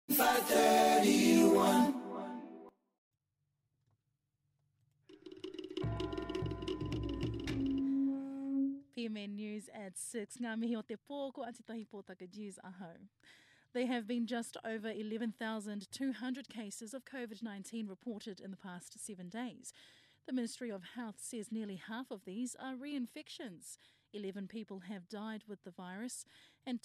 531. PMN News at 6. Ngā mihi o te pō ko Atitahi Pōtaka News aho. There have been just over 11,200 cases of COVID-19 reported in the past 7 days. The Ministry of Health says nearly half of these are reinfections. 11 people have died with the virus and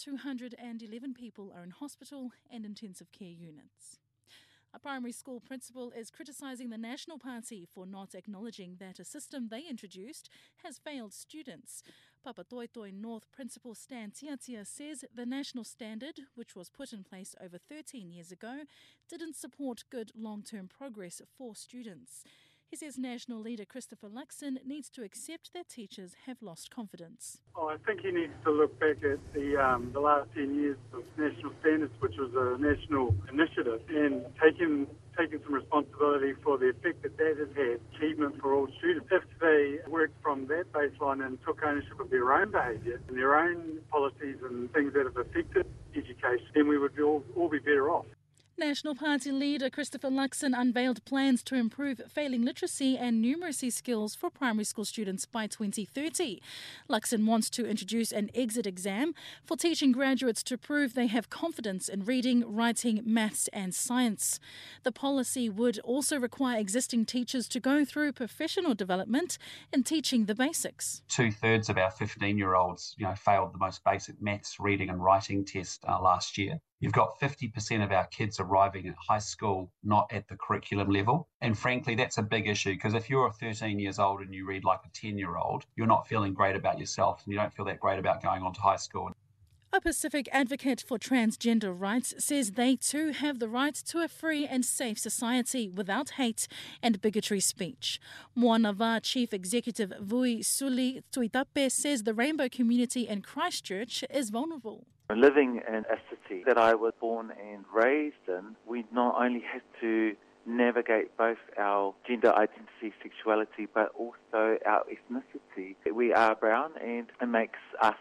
211 people are in hospital and intensive care units. A primary school principal is criticising the National Party for not acknowledging that a system they introduced has failed students. Papatoetoe North Principal Stan Tiatia says the national standard, which was put in place over 13 years ago, didn't support good long-term progress for students. He says national leader Christopher Luxon needs to accept that teachers have lost confidence. I think he needs to look back at the last 10 years of national standards, which was a national initiative, and taking some responsibility for the effect that has had achievement for all students. If they worked from that baseline and took ownership of their own behaviour and their own policies and things that have affected education, then we would all be better off. National Party leader Christopher Luxon unveiled plans to improve failing literacy and numeracy skills for primary school students by 2030. Luxon wants to introduce an exit exam for teaching graduates to prove they have confidence in reading, writing, maths and science. The policy would also require existing teachers to go through professional development in teaching the basics. 2/3 of our 15-year-olds, failed the most basic maths, reading and writing test last year. You've got 50% of our kids arriving at high school not at the curriculum level. And frankly, that's a big issue because if you're 13 years old and you read like a 10-year-old, you're not feeling great about yourself and you don't feel that great about going on to high school. A Pacific advocate for transgender rights says they too have the right to a free and safe society without hate and bigotry speech. Moana Wā Chief Executive Vui Suli Tuitape says the rainbow community in Christchurch is vulnerable. Living in a city that I was born and raised in, we not only have to navigate both our gender identity, sexuality, but also our ethnicity. We are brown and it makes us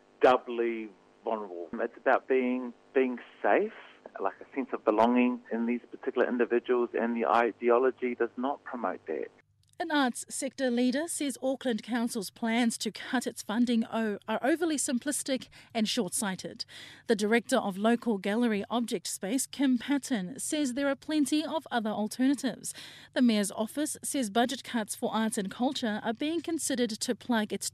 doubly vulnerable. It's about being safe, like a sense of belonging in these particular individuals, and the ideology does not promote that. An arts sector leader says Auckland Council's plans to cut its funding are overly simplistic and short-sighted. The director of local gallery Object Space, Kim Patton, says there are plenty of other alternatives. The Mayor's office says budget cuts for arts and culture are being considered to plug its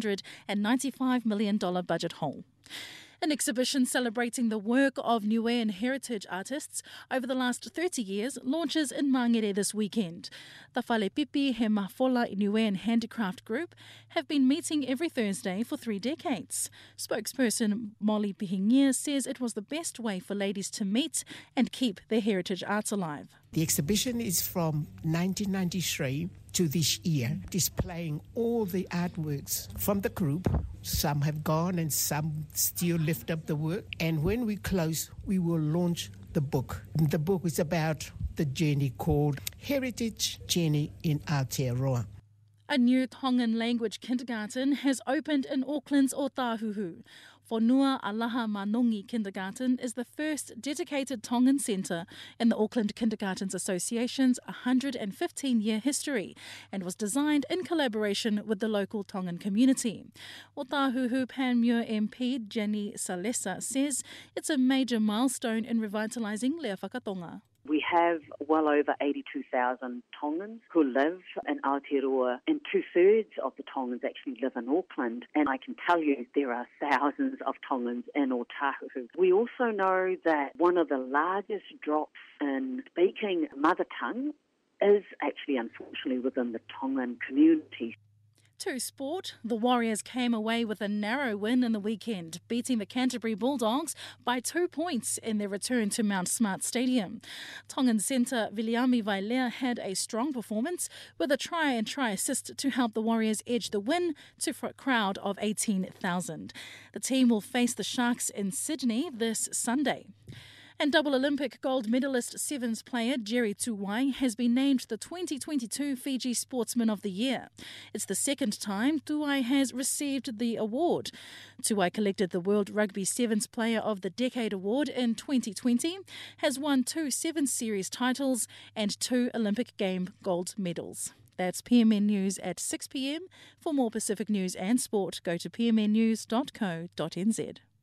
$295 million budget hole. An exhibition celebrating the work of Niuean heritage artists over the last 30 years launches in Mangere this weekend. The Whale Pipi He Mafola Niuean Handicraft Group have been meeting every Thursday for 3 decades. Spokesperson Molly Pihingia says it was the best way for ladies to meet and keep their heritage arts alive. The exhibition is from 1993 to this year, displaying all the artworks from the group. Some have gone and some still lift up the work. And when we close, we will launch the book. The book is about the journey called Heritage Journey in Aotearoa. A new Tongan language kindergarten has opened in Auckland's Otahuhu. Whanua Alaha Manongi Kindergarten is the first dedicated Tongan centre in the Auckland Kindergartens Association's 115-year history and was designed in collaboration with the local Tongan community. Otahuhu Panmure MP Jenny Salesa says it's a major milestone in revitalising Lea Whakatonga. We have well over 82,000 Tongans who live in Aotearoa, and 2/3 of the Tongans actually live in Auckland. And I can tell you there are thousands of Tongans in Otahuhu. We also know that one of the largest drops in speaking mother tongue is actually, unfortunately, within the Tongan community. To sport, the Warriors came away with a narrow win in the weekend, beating the Canterbury Bulldogs by 2 points in their return to Mount Smart Stadium. Tongan centre Viliami Vailea had a strong performance with a try and try assist to help the Warriors edge the win to a crowd of 18,000. The team will face the Sharks in Sydney this Sunday. And double Olympic gold medalist sevens player Jerry Tuwai has been named the 2022 Fiji Sportsman of the Year. It's the second time Tuwai has received the award. Tuwai collected the World Rugby Sevens Player of the Decade award in 2020, has won 2 Sevens Series titles and 2 Olympic Game gold medals. That's PMN News at 6 p.m. For more Pacific news and sport, go to pmnnews.co.nz.